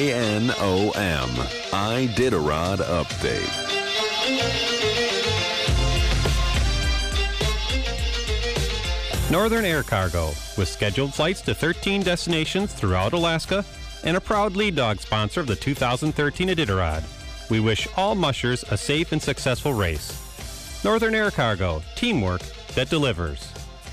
Iditarod Update. Northern Air Cargo, with scheduled flights to 13 destinations throughout Alaska, and a proud lead dog sponsor of the 2013 Iditarod. We wish all mushers a safe and successful race. Northern Air Cargo, teamwork that delivers.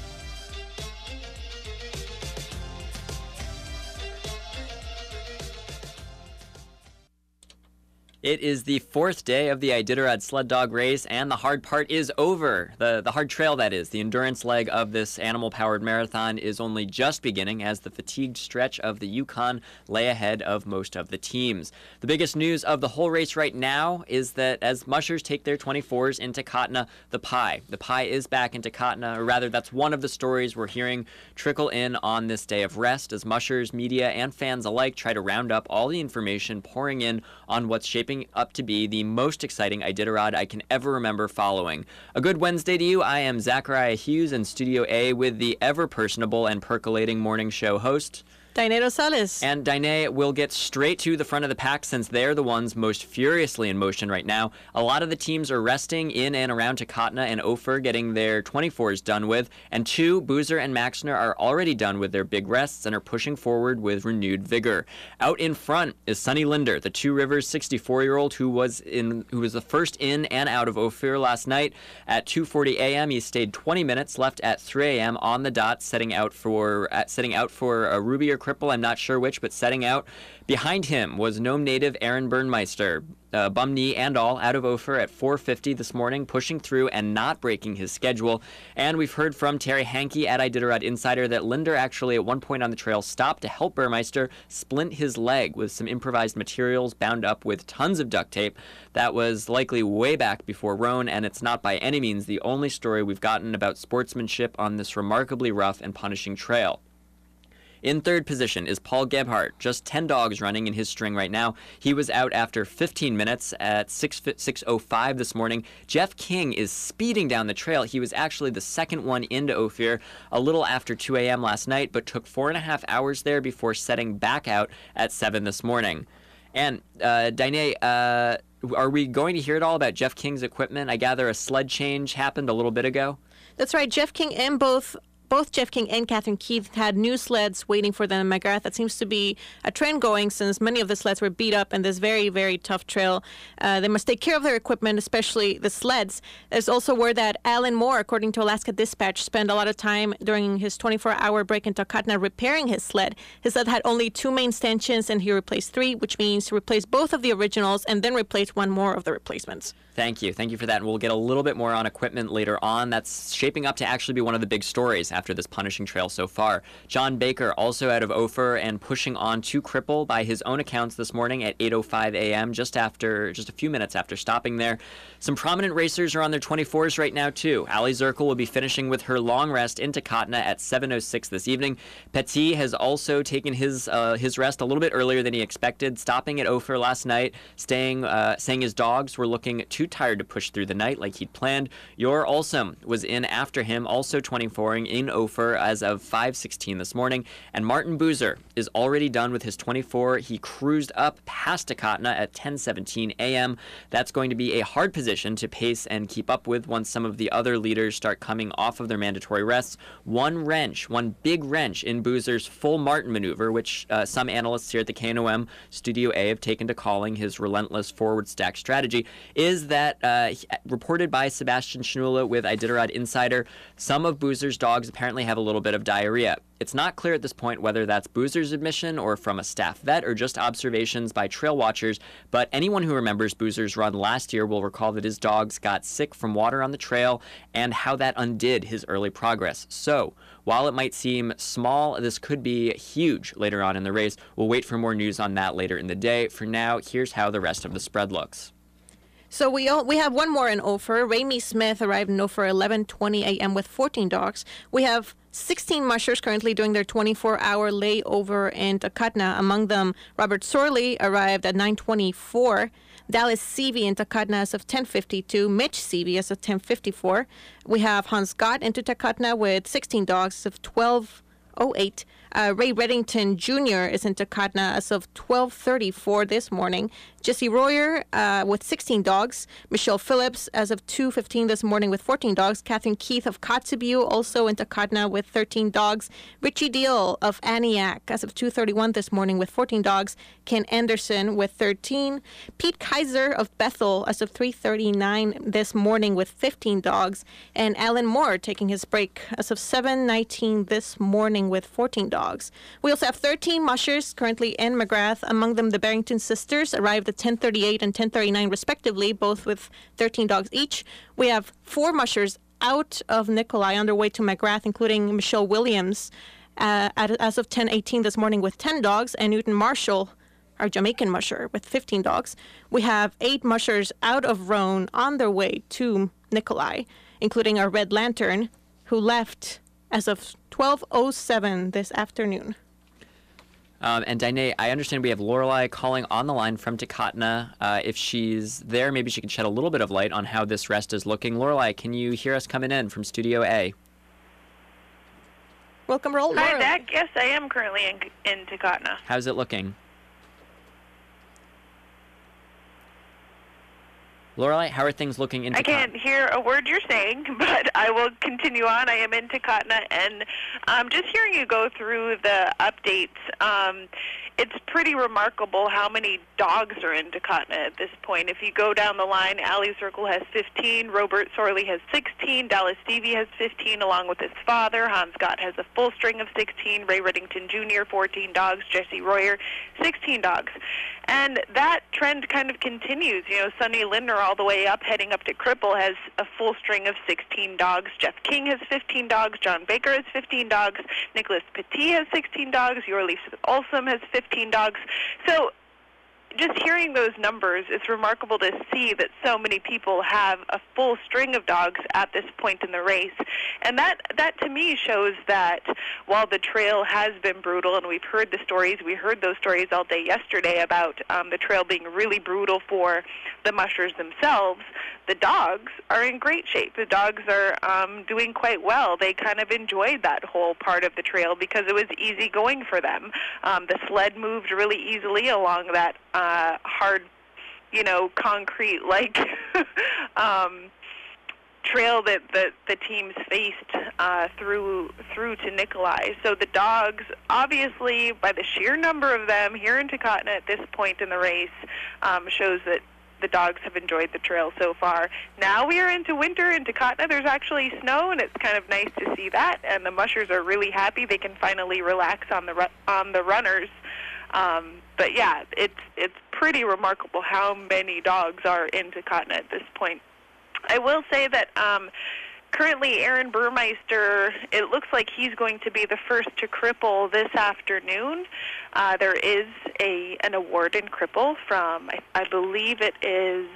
It is the fourth day of the Iditarod sled dog race, and the hard part is over. The hard trail, that is. The endurance leg of this animal-powered marathon is only just beginning as the fatigued stretch of the Yukon lay ahead of most of the teams. The biggest news of the whole race right now is that as mushers take their 24s into Katna, the Pie is back into Katna, or rather that's one of the stories we're hearing trickle in on this day of rest as mushers, media, and fans alike try to round up all the information pouring in on what's shaping up to be the most exciting Iditarod I can ever remember following. A good Wednesday to you. I am Zachariah Hughes in Studio A with the ever-personable and percolating morning show host, Dainay Rosales. And Dainay will get straight to the front of the pack since they're the ones most furiously in motion right now. A lot of the teams are resting in and around Takatna and Ophir, getting their 24s done with. And two, Boozer and Maxner are already done with their big rests and are pushing forward with renewed vigor. Out in front is Sonny Linder, the Two Rivers 64-year-old who was the first in and out of Ophir last night. At 2:40 a.m., he stayed 20 minutes, left at 3 a.m. on the dot, setting out for a Ruby or Cripple, I'm not sure which, but setting out. Behind him was Nome native Aaron Burnmeister, bum knee and all, out of Ophir at 4:50 this morning, pushing through and not breaking his schedule. And we've heard from Terry Hankey at Iditarod Insider that Linder actually at one point on the trail stopped to help Burnmeister splint his leg with some improvised materials bound up with tons of duct tape. That was likely way back before Rhone, and it's not by any means the only story we've gotten about sportsmanship on this remarkably rough and punishing trail. In third position is Paul Gebhardt, just 10 dogs running in his string right now. He was out after 15 minutes at 6:05 this morning. Jeff King is speeding down the trail. He was actually the second one into Ophir a little after 2 a.m. last night, but took 4.5 hours there before setting back out at 7 this morning. And Dainay, are we going to hear it all about Jeff King's equipment? I gather a sled change happened a little bit ago. That's right. Jeff King and both Jeff King and Catherine Keith had new sleds waiting for them in McGrath. That seems to be a trend going since many of the sleds were beat up in this very, very tough trail. They must take care of their equipment, especially the sleds. There's also word that Alan Moore, according to Alaska Dispatch, spent a lot of time during his 24-hour break in Takatna repairing his sled. His sled had only 2 main stanchions, and he replaced 3, which means he replaced both of the originals and then replaced one more of the replacements. Thank you for that. And we'll get a little bit more on equipment later on. That's shaping up to actually be one of the big stories after this punishing trail so far. John Baker, also out of Ophir and pushing on to Cripple by his own accounts this morning at 8:05 a.m., just a few minutes after stopping there. Some prominent racers are on their 24s right now, too. Ali Zirkle will be finishing with her long rest into Katna at 7:06 this evening. Petit has also taken his rest a little bit earlier than he expected, stopping at Ophir last night, saying his dogs were looking too tired to push through the night like he'd planned. Yor Olsum was in after him, also 24ing in Ophir as of 5:16 this morning. And Martin Boozer is already done with his 24. He cruised up past Takatna at 10:17 a.m. That's going to be a hard position to pace and keep up with once some of the other leaders start coming off of their mandatory rests. One big wrench in Boozer's full Martin maneuver, which some analysts here at the KNOM Studio A have taken to calling his relentless forward stack strategy, is that reported by Sebastian Schnula with Iditarod Insider, some of Boozer's dogs apparently have a little bit of diarrhea. It's not clear at this point whether that's Boozer's admission or from a staff vet or just observations by trail watchers, but anyone who remembers Boozer's run last year will recall that his dogs got sick from water on the trail and how that undid his early progress. So, while it might seem small, this could be huge later on in the race. We'll wait for more news on that later in the day. For now, here's how the rest of the spread looks. So we have one more in Ophir. Raimi Smith arrived in Ophir 11:20 a.m. with 14 dogs. We have 16 mushers currently doing their 24-hour layover in Takatna. Among them, Robert Sorley arrived at 9:24. Dallas Seavey in Takatna as of 10:52. Mitch Seavey as of 10:54. We have Hans Gott into Takatna with 16 dogs as of 12:08. Ray Reddington Jr. is in Takatna as of 12:34 this morning. Jesse Royer with 16 dogs. Michelle Phillips as of 2:15 this morning with 14 dogs. Catherine Keith of Kotzebue also in Takatna with 13 dogs. Richie Deal of Aniak as of 2:31 this morning with 14 dogs. Ken Anderson with 13. Pete Kaiser of Bethel as of 3:39 this morning with 15 dogs. And Alan Moore taking his break as of 7:19 this morning with 14 dogs. We also have 13 mushers currently in McGrath. Among them, the Barrington sisters arrived at 10:38 and 10:39 respectively, both with 13 dogs each. We have 4 mushers out of Nikolai on their way to McGrath, including Michelle Williams as of 10:18 this morning with 10 dogs, and Newton Marshall, our Jamaican musher, with 15 dogs. We have 8 mushers out of Roan on their way to Nikolai, including our Red Lantern, who left as of 12:07 this afternoon. And Danae, I understand we have Lorelei calling on the line from Takatna. If she's there, maybe she can shed a little bit of light on how this rest is looking. Lorelei, can you hear us coming in from Studio A? Welcome, Lorelei. Hi, Zach. Yes, I am currently in Takatna. How's it looking? Lorelei, how are things looking in Takatna? I can't hear a word you're saying, but I will continue on. I am in Takatna, and just hearing you go through the updates, it's pretty remarkable how many dogs are in Takatna at this point. If you go down the line, Ali Circle has 15, Robert Sorley has 16, Dallas Stevie has 15, along with his father. Hans Scott has a full string of 16, Ray Reddington Jr., 14 dogs, Jesse Royer, 16 dogs. And that trend kind of continues. You know, Sonny Lindner all the way up, heading up to Cripple, has a full string of 16 dogs. Jeff King has 15 dogs. John Baker has 15 dogs. Nicholas Petit has 16 dogs. Yorley Olsum has 15 dogs. So just hearing those numbers, it's remarkable to see that so many people have a full string of dogs at this point in the race. And that to me shows that while the trail has been brutal, and we've heard the stories, we heard those stories all day yesterday about the trail being really brutal for the mushers themselves, the dogs are in great shape. The dogs are doing quite well. They kind of enjoyed that whole part of the trail because it was easy going for them. The sled moved really easily along that hard, concrete-like trail that the teams faced through to Nikolai. So the dogs, obviously, by the sheer number of them here in Takatna at this point in the race, shows that the dogs have enjoyed the trail so far. Now we are into winter in Takatna. There's actually snow, and it's kind of nice to see that. And the mushers are really happy. They can finally relax on the runners. But yeah, it's pretty remarkable how many dogs are in Takatna at this point. I will say that currently Aaron Burmeister, it looks like he's going to be the first to Cripple this afternoon. There is an award in Cripple from, I believe it is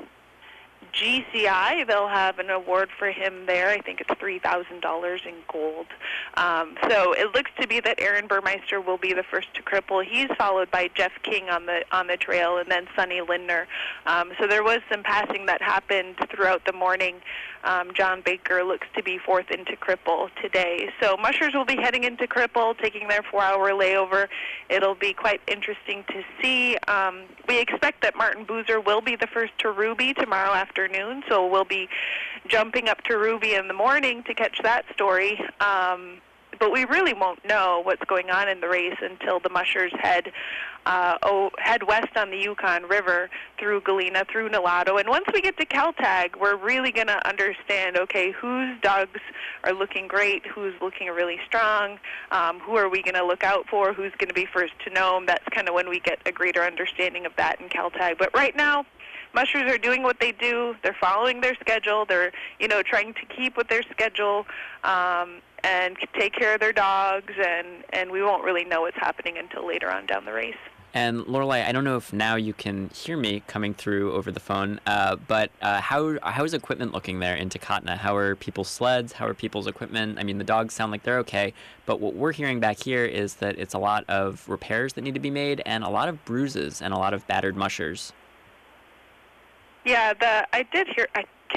GCI. They'll have an award for him there. I think it's $3,000 in gold. So it looks to be that Aaron Burmeister will be the first to Cripple. He's followed by Jeff King on the trail, and then Sonny Lindner. So there was some passing that happened throughout the morning. John Baker looks to be fourth into Cripple today. So mushers will be heading into Cripple, taking their 4-hour layover. It'll be quite interesting to see. We expect that Martin Boozer will be the first to Ruby tomorrow afternoon, so we'll be jumping up to Ruby in the morning to catch that story. But we really won't know what's going on in the race until the mushers head west on the Yukon River through Galena, through Nulato. And once we get to Caltag, we're really going to understand, okay, whose dogs are looking great, who's looking really strong, who are we going to look out for, who's going to be first to Nome. That's kind of when we get a greater understanding of that in Caltag. But right now, mushers are doing what they do. They're following their schedule. They're, trying to keep with their schedule and take care of their dogs, and we won't really know what's happening until later on down the race. And Lorelei, I don't know if now you can hear me coming through over the phone, but how is equipment looking there in Takatna? How are people's sleds? How are people's equipment? I mean, the dogs sound like they're okay, but what we're hearing back here is that it's a lot of repairs that need to be made and a lot of bruises and a lot of battered mushers. Yeah, I can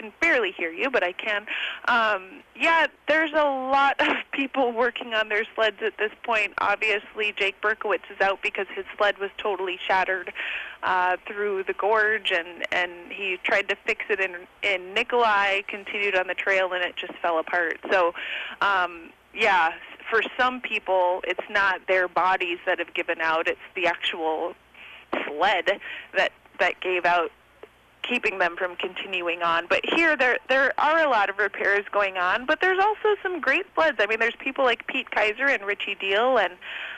can barely hear you, but I can. Yeah, there's a lot of people working on their sleds at this point. Obviously, Jake Berkowitz is out because his sled was totally shattered through the gorge, and he tried to fix it in Nikolai, continued on the trail, and it just fell apart. So, yeah, for some people, it's not their bodies that have given out. It's the actual sled that gave out, keeping them from continuing on. But here, there are a lot of repairs going on, but there's also some great sleds. I mean, there's people like Pete Kaiser and Richie Deal, and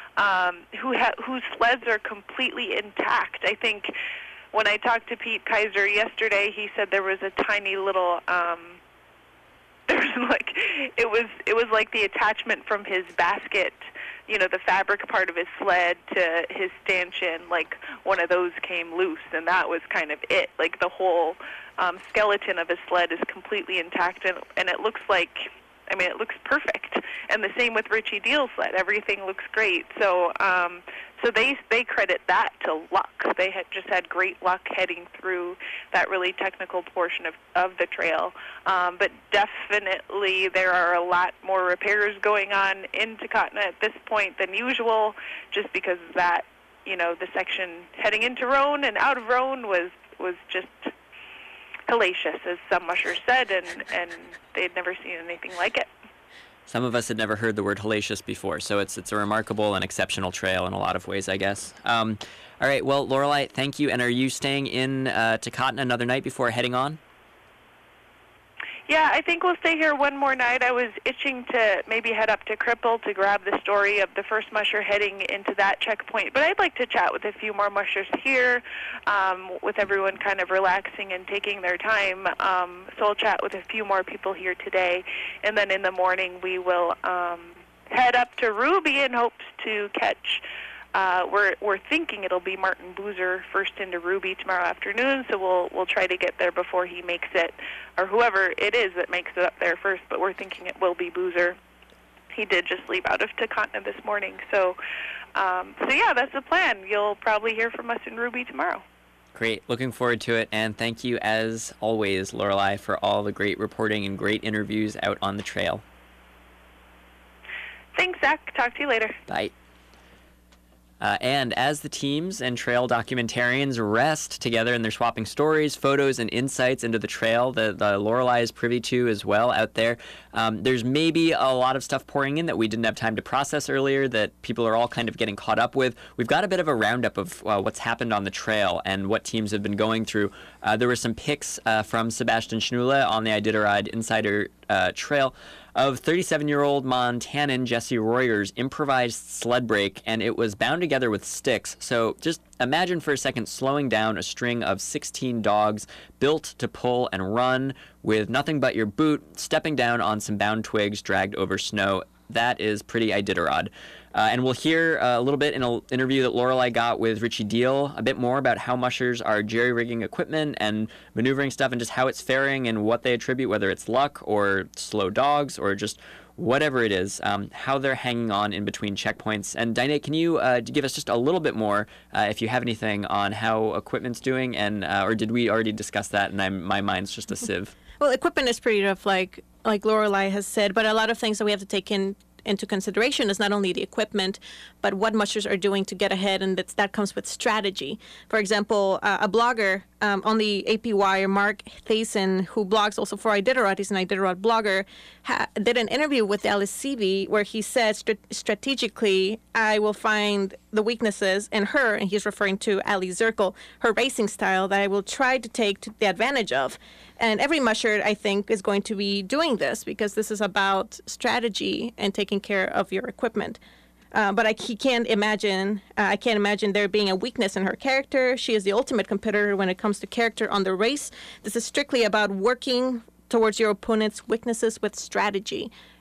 whose sleds are completely intact. I think when I talked to Pete Kaiser yesterday, he said there was a tiny little there was like it was like the attachment from his basket, you know, the fabric part of his sled to his stanchion, like one of those came loose, and that was kind of it. Like the whole skeleton of his sled is completely intact, and it looks like, I mean, it looks perfect. And the same with Richie Deal's sled. Everything looks great. So so they credit that to luck. They had just had great luck heading through that really technical portion of the trail. But definitely there are a lot more repairs going on in Takotna at this point than usual, just because of that, you know, the section heading into Roan and out of Roan was just hellacious, as some mushers said, and they'd never seen anything like it. Some of us had never heard the word hellacious before, so it's a remarkable and exceptional trail in a lot of ways, I guess. All right, well, Lorelei, thank you. And are you staying in Takotna another night before heading on? Yeah, I think we'll stay here one more night. I was itching to maybe head up to Cripple to grab the story of the first musher heading into that checkpoint. But I'd like to chat with a few more mushers here, with everyone kind of relaxing and taking their time. So I'll chat with a few more people here today. And then in the morning we will head up to Ruby in hopes to catch, we're thinking it'll be Martin Boozer first into Ruby tomorrow afternoon, so we'll try to get there before he makes it, or whoever it is that makes it up there first, but we're thinking it will be Boozer. He did just leave out of Takotna this morning, so yeah, that's the plan. You'll probably hear from us in Ruby tomorrow. Great. Looking forward to it, and thank you as always, Lorelei, for all the great reporting and great interviews out on the trail. Thanks, Zach. Talk to you later. Bye. And as the teams and trail documentarians rest together and they're swapping stories, photos, and insights into the trail that Lorelei is privy to as well out there, there's maybe a lot of stuff pouring in that we didn't have time to process earlier that people are all kind of getting caught up with. We've got a bit of a roundup of what's happened on the trail and what teams have been going through. There were some pics from Sebastian Schnulle on the Iditarod Insider Trail of 37-year-old Montanan Jesse Royer's improvised sled break, and it was bound together with sticks. So just imagine for a second slowing down a string of 16 dogs built to pull and run with nothing but your boot, stepping down on some bound twigs dragged over snow. That is pretty Iditarod. And we'll hear a little bit in an interview that Lorelei got with Richie Deal, a bit more about how mushers are jerry-rigging equipment and maneuvering stuff and just how it's faring and what they attribute, whether it's luck or slow dogs or just whatever it is, how they're hanging on in between checkpoints. And Dinah, can you give us just a little bit more, if you have anything, on how equipment's doing, and or did we already discuss that and my mind's just a sieve? Well, equipment is pretty rough, like Lorelei has said, but a lot of things that we have to take into consideration is not only the equipment, but what mushers are doing to get ahead, and that comes with strategy. For example, a blogger on the AP Wire, Mark Thayson, who blogs also for Iditarod, he's an Iditarod blogger, did an interview with the LSCB where he said strategically, I will find the weaknesses in her, and he's referring to Ali Zirkle, her racing style, that I will try to take the advantage of. And every musher, I think, is going to be doing this because this is about strategy and taking care of your equipment. But I can't imagine there being a weakness in her character. She is the ultimate competitor when it comes to character on the race. This is strictly about working towards your opponent's weaknesses with strategy.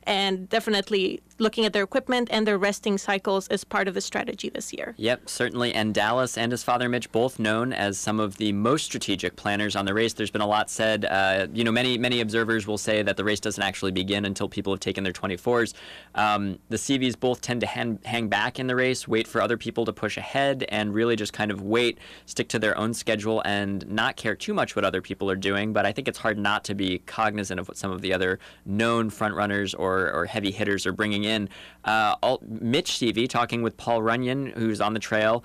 and definitely looking at their equipment and their resting cycles is part of the strategy this year. Yep, certainly. And Dallas and his father Mitch, both known as some of the most strategic planners on the race. There's been a lot said. Many observers will say that the race doesn't actually begin until people have taken their 24s. The CVs both tend to hang back in the race, wait for other people to push ahead, and really just kind of wait, stick to their own schedule, and not care too much what other people are doing. But I think it's hard not to be cognizant of what some of the other known frontrunners or heavy hitters are bringing in. Mitch CV, talking with Paul Runyon, who's on the trail,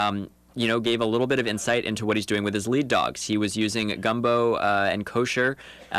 gave a little bit of insight into what he's doing with his lead dogs. He was using Gumbo and Kosher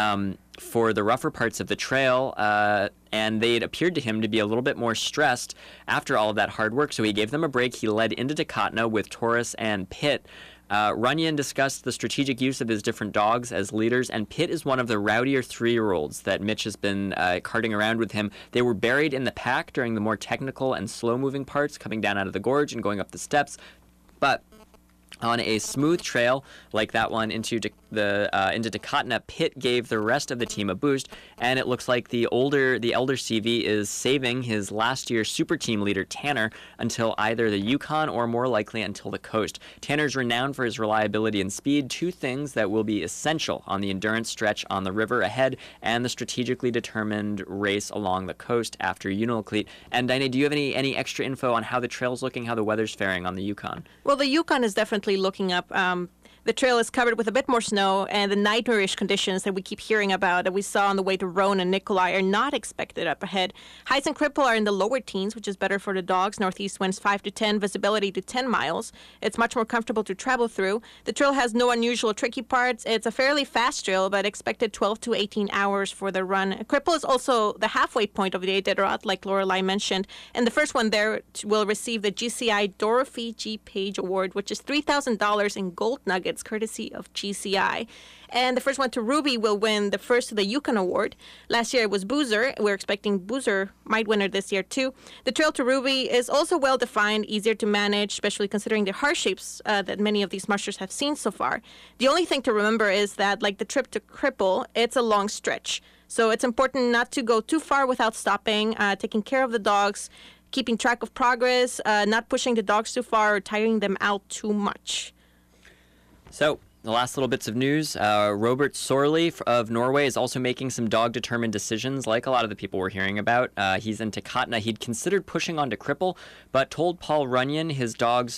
for the rougher parts of the trail, and they had appeared to him to be a little bit more stressed after all of that hard work, so he gave them a break. He led into Takatna with Taurus and Pitt. Runyon discussed the strategic use of his different dogs as leaders, and Pitt is one of the rowdier 3-year-olds that Mitch has been carting around with him. They were buried in the pack during the more technical and slow-moving parts, coming down out of the gorge and going up the steps, but on a smooth trail like that one into Takatna, Pitt gave the rest of the team a boost, and it looks like the elder CV is saving his last year's super team leader Tanner until either the Yukon or more likely until the coast. Tanner's renowned for his reliability and speed, two things that will be essential on the endurance stretch on the river ahead and the strategically determined race along the coast after Unalakleet. And Dinah, do you have any extra info on how the trail's looking, how the weather's faring on the Yukon? Well, the Yukon is definitely looking up. The trail is covered with a bit more snow, and the nightmarish conditions that we keep hearing about that we saw on the way to Roan and Nikolai are not expected up ahead. Heights and Cripple are in the lower teens, which is better for the dogs. Northeast winds 5 to 10, visibility to 10 miles. It's much more comfortable to travel through. The trail has no unusual tricky parts. It's a fairly fast trail, but expected 12 to 18 hours for the run. Cripple is also the halfway point of the Iditarod, like Lorelei mentioned, and the first one there will receive the GCI Dorothy G. Page Award, which is $3,000 in gold nuggets, courtesy of GCI. And the first one to Ruby will win the first of the Yukon Award. Last year it was Boozer. We're expecting Boozer might win it this year too. The trail to Ruby is also well defined, easier to manage, especially considering the harsh shapes that many of these mushers have seen so far. The only thing to remember is that, like the trip to Cripple, it's a long stretch. So it's important not to go too far without stopping, taking care of the dogs, keeping track of progress, not pushing the dogs too far or tiring them out too much. So, the last little bits of news, Robert Sorley of Norway is also making some dog-determined decisions, like a lot of the people we're hearing about. He's in Takatna. He'd considered pushing on to Cripple, but told Paul Runyon his dogs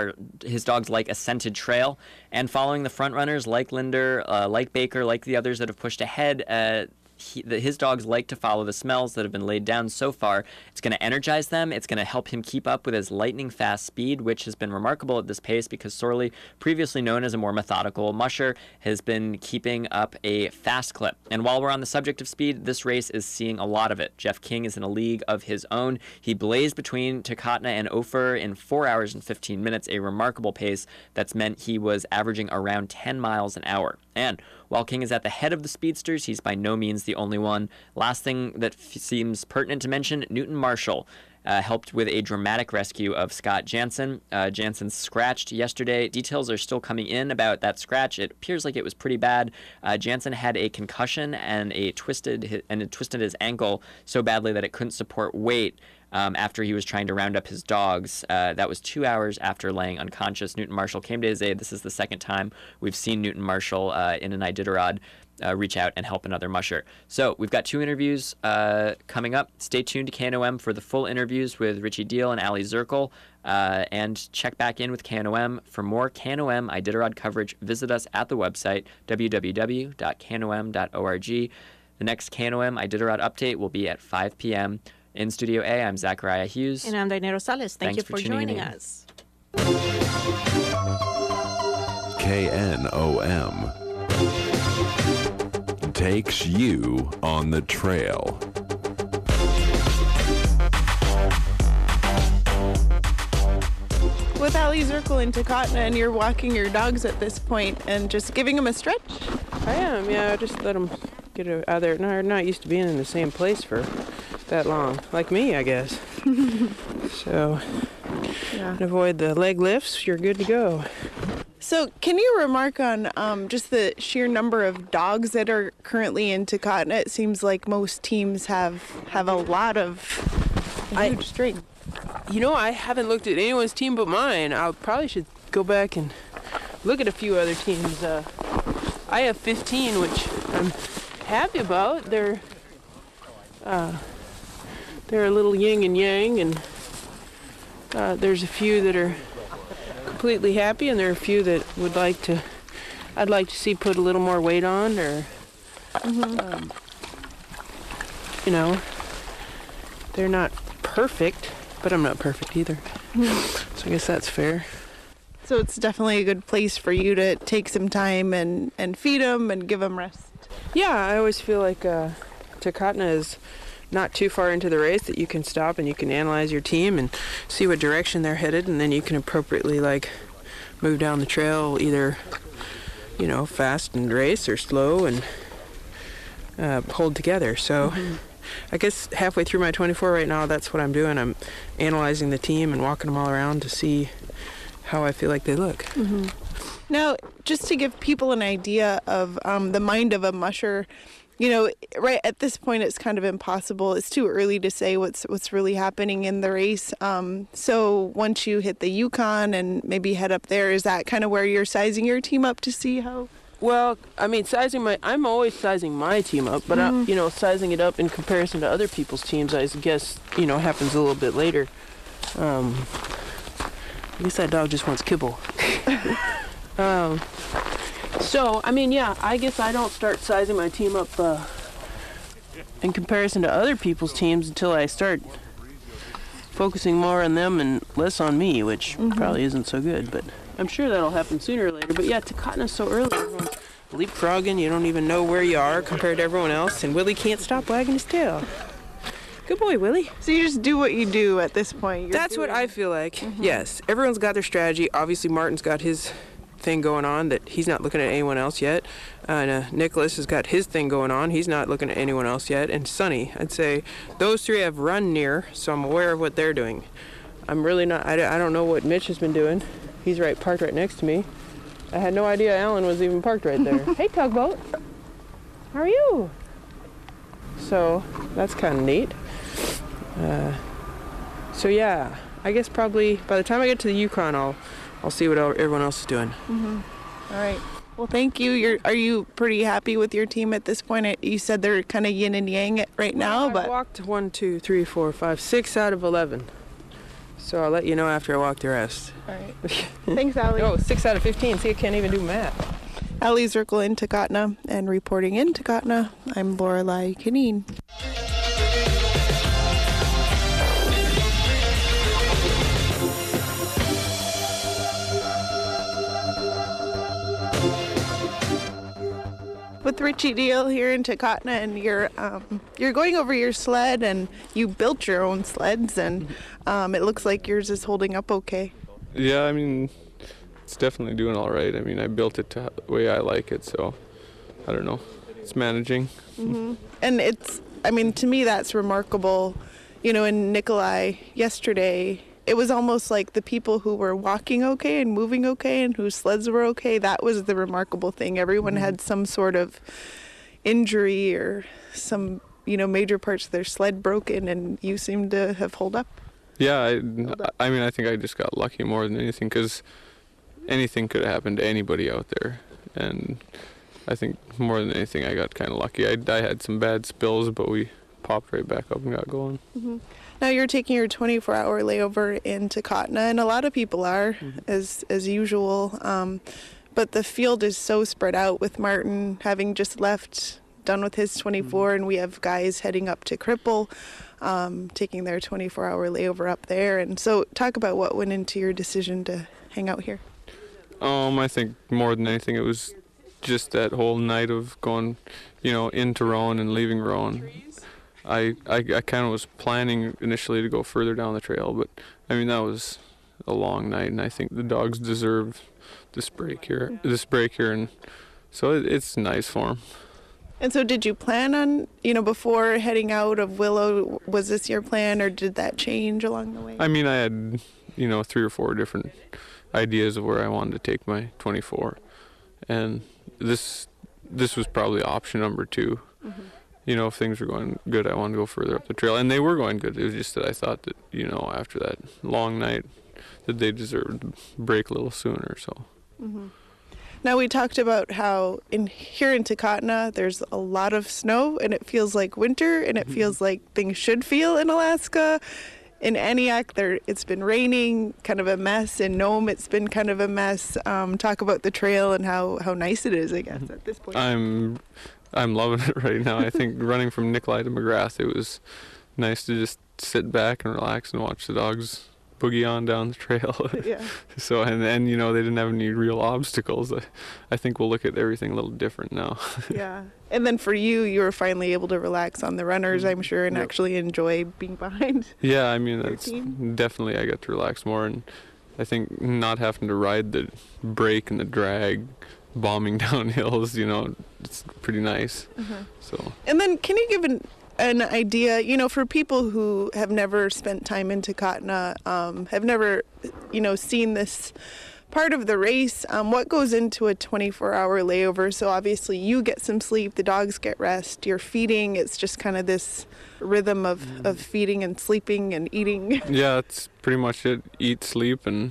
like a scented trail. And following the front runners like Linder, like Baker, like the others that have pushed ahead, his dogs like to follow the smells that have been laid down so far. It's going to energize them. It's going to help him keep up with his lightning-fast speed, which has been remarkable at this pace because Sorley, previously known as a more methodical musher, has been keeping up a fast clip. And while we're on the subject of speed, this race is seeing a lot of it. Jeff King is in a league of his own. He blazed between Takatna and Ophir in 4 hours and 15 minutes, a remarkable pace that's meant he was averaging around 10 miles an hour. And while King is at the head of the speedsters, he's by no means the only one. Last thing that seems pertinent to mention, Newton Marshall helped with a dramatic rescue of Scott Jansen. Jansen scratched yesterday. Details are still coming in about that scratch. It appears like it was pretty bad. Jansen had a concussion and it twisted his ankle so badly that it couldn't support weight. After he was trying to round up his dogs. That was 2 hours after laying unconscious. Newton Marshall came to his aid. This is the second time we've seen Newton Marshall in an Iditarod reach out and help another musher. So we've got 2 interviews coming up. Stay tuned to KNOM for the full interviews with Richie Deal and Ali Zirkle. And check back in with KNOM. For more KNOM Iditarod coverage, visit us at the website, www.knom.org. The next KNOM Iditarod update will be at 5 p.m. In Studio A, I'm Zachariah Hughes. And I'm Dinah Rosales. Thank you for joining us. KNOM takes you on the trail. With Ali Zirkle in Takatna, and you're walking your dogs at this point and just giving them a stretch? I am, yeah. Just let them get out of there. They're not used to being in the same place for that long, like me, I guess. So, Yeah. avoid the leg lifts, you're good to go. So can you remark on just the sheer number of dogs that are currently in Takotna? It seems like most teams have a lot of a huge string. You know, I haven't looked at anyone's team but mine. I probably should go back and look at a few other teams. I have 15, which I'm happy about. They're a little yin and yang, and there's a few that are completely happy, and there are a few that I'd like to see put a little more weight on, or you know, they're not perfect, but I'm not perfect either. So I guess that's fair. So it's definitely a good place for you to take some time and feed them and give them rest. Yeah, I always feel like Takotna is not too far into the race that you can stop and you can analyze your team and see what direction they're headed, and then you can appropriately move down the trail, either fast and race or slow and hold together. So I guess halfway through my 24 right now, that's what I'm doing. I'm analyzing the team and walking them all around to see how I feel like they look. Now, just to give people an idea of the mind of a musher, right at this point, it's kind of impossible. It's too early to say what's really happening in the race. So once you hit the Yukon and maybe head up there, is that kind of where you're sizing your team up to see how? Well, I mean, I'm always sizing my team up, but sizing it up in comparison to other people's teams, I guess, happens a little bit later. I guess that dog just wants kibble. So, I mean, yeah, I guess I don't start sizing my team up in comparison to other people's teams until I start focusing more on them and less on me, which probably isn't so good, but I'm sure that'll happen sooner or later. But yeah, Takotna's so early. Everyone's leapfrogging. You don't even know where you are compared to everyone else, and Willie can't stop wagging his tail. Good boy, Willie. So you just do what you do at this point. That's what I feel like. Yes. Everyone's got their strategy. Obviously, Martin's got his thing going on that he's not looking at anyone else yet. And Nicholas has got his thing going on. He's not looking at anyone else yet. And Sonny, I'd say those three have run near, so I'm aware of what they're doing. I'm really not, I don't know what Mitch has been doing. He's parked right next to me. I had no idea Alan was even parked right there. Hey, Tugboat. How are you? So that's kind of neat. So yeah, I guess probably by the time I get to the Yukon, I'll see what everyone else is doing. All right. Well, thank you. Are you pretty happy with your team at this point? You said they're kind of yin and yang right now, but I walked 1, 2, 3, 4, 5, 6 out of 11. So I'll let you know after I walk the rest. All right. Thanks, Allie. Oh, 6 out of 15. See, I can't even do math. Allie Zirkle in Takotna, and reporting in Takotna, I'm Lorelei Kineen. With Richie Deal here in Takotna, and you're going over your sled, and you built your own sleds, and it looks like yours is holding up okay. Yeah, I mean, it's definitely doing all right. I mean, I built it the way I like it, so I don't know. It's managing. And to me, that's remarkable. In Nikolai yesterday, it was almost like the people who were walking okay and moving okay and whose sleds were okay, that was the remarkable thing. Everyone had some sort of injury or some, major parts of their sled broken, and you seem to have held up. Yeah, I mean, I think I just got lucky more than anything, because anything could have happened to anybody out there. And I think more than anything, I got kind of lucky. I had some bad spills, but we popped right back up and got going. Now you're taking your 24-hour layover in Takotna, and a lot of people are, as usual. But the field is so spread out, with Martin having just left, done with his 24, and we have guys heading up to Cripple, taking their 24-hour layover up there. And so talk about what went into your decision to hang out here. I think more than anything, it was just that whole night of going, into Rowan and leaving Rowan. I kind of was planning initially to go further down the trail, but I mean, that was a long night, and I think the dogs deserve this break here, and so it's nice for them. And so did you plan on, before heading out of Willow, was this your plan, or did that change along the way? I mean, I had, 3 or 4 different ideas of where I wanted to take my 24, and this was probably option number 2. Mm-hmm. You know, if things were going good, I wanted to go further up the trail, and they were going good. It was just that I thought that, you know, after that long night, that they deserved to break a little sooner. So. Mm-hmm. Now, we talked about how here in Takotna, there's a lot of snow, and it feels like winter, and it feels like things should feel in Alaska. In Aniak, it's been raining, kind of a mess. In Nome, it's been kind of a mess. Talk about the trail and how nice it is, I guess, at this point. I'm loving it right now. I think running from Nikolai to McGrath, it was nice to just sit back and relax and watch the dogs boogie on down the trail. Yeah. So, and you know, they didn't have any real obstacles. I think we'll look at everything a little different now. Yeah. And then for you were finally able to relax on the runners, I'm sure, and actually enjoy being behind. Yeah, I mean, that's team. definitely, I got to relax more, and I think not having to ride the break and the drag, bombing down hills, you know, it's pretty nice. So. And then can you give an idea, you know, for people who have never spent time in Takotna, have never, you know, seen this part of the race, what goes into a 24-hour layover? So obviously you get some sleep, the dogs get rest, you're feeding, it's just kind of this rhythm of feeding and sleeping and eating. Yeah, it's pretty much it. Eat, sleep, and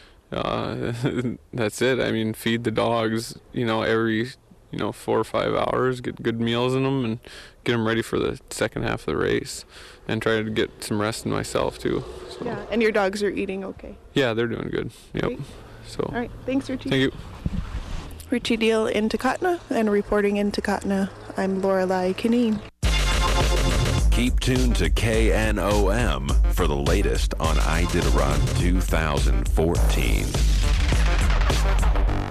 that's it. I mean, feed the dogs, you know, every 4 or 5 hours, get good meals in them, and get them ready for the second half of the race, and try to get some rest in myself too. So. Yeah, and your dogs are eating okay? Yeah, they're doing good. Yep. Great. So. All right, thanks, Richie. Thank you. Richie Deal in Takotna, and reporting in Takotna, I'm Lorelei Kineen. Keep tuned to KNOM for the latest on Iditarod 2014.